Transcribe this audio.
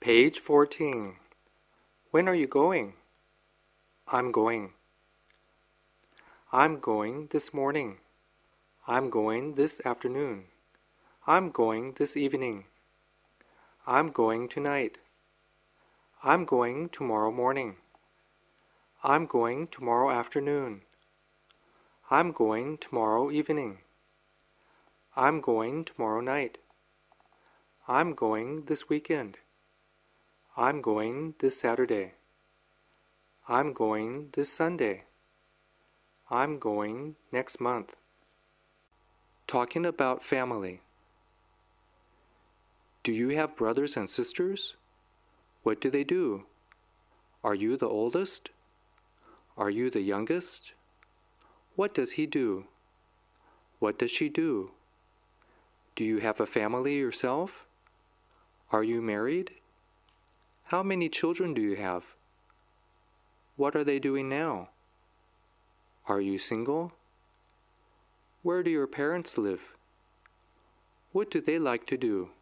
Page 14. When are you going? I'm going. I'm going this morning. I'm going this afternoon. I'm going this evening. I'm going tonight. I'm going tomorrow morning. I'm going tomorrow afternoon. I'm going tomorrow evening. I'm going tomorrow night. I'm going this weekend. I'm going this Saturday. I'm going this Sunday. I'm going next month. Talking about family. Do you have brothers and sisters? What do they do? Are you the oldest? Are you the youngest? What does he do? What does she do? Do you have a family yourself? Are you married? How many children do you have? What are they doing now? Are you single? Where do your parents live? What do they like to do?